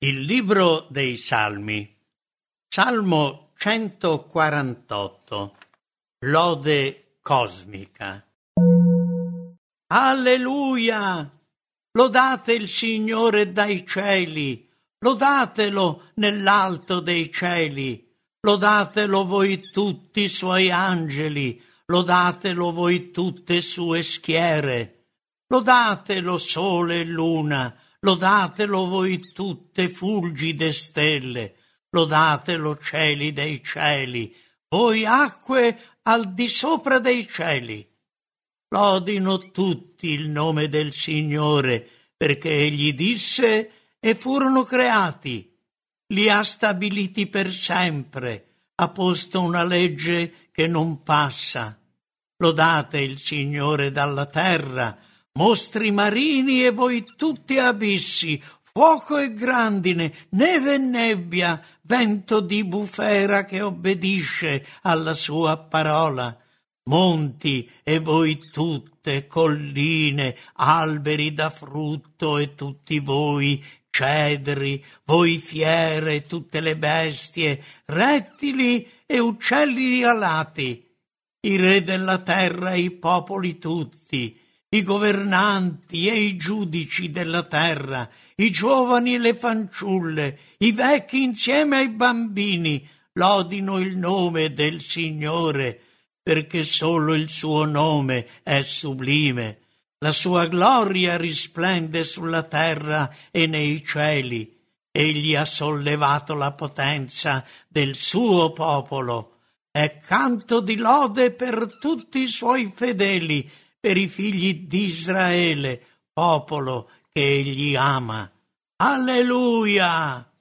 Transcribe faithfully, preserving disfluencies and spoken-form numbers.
Il libro dei Salmi, Salmo centoquarantotto, lode cosmica. Alleluia! Lodate il Signore dai cieli, lodatelo nell'alto dei cieli, lodatelo voi tutti i suoi angeli, lodatelo voi tutte sue schiere, lodatelo sole e luna, lodatelo voi tutte fulgide stelle, lodatelo cieli dei cieli, voi acque al di sopra dei cieli. Lodino tutti il nome del Signore, perché egli disse e furono creati. Li ha stabiliti per sempre, ha posto una legge che non passa. Lodate il Signore dalla terra, mostri marini e voi tutti abissi, fuoco e grandine, neve e nebbia, vento di bufera che obbedisce alla sua parola. Monti e voi tutte, colline, alberi da frutto e tutti voi, cedri, voi fiere, tutte le bestie, rettili e uccelli alati, i re della terra e i popoli tutti, i governanti e i giudici della terra, i giovani e le fanciulle, i vecchi insieme ai bambini, lodino il nome del Signore, perché solo il suo nome è sublime. La sua gloria risplende sulla terra e nei cieli. Egli ha sollevato la potenza del suo popolo. È canto di lode per tutti i suoi fedeli, per i figli di Israele, popolo che egli ama. Alleluia!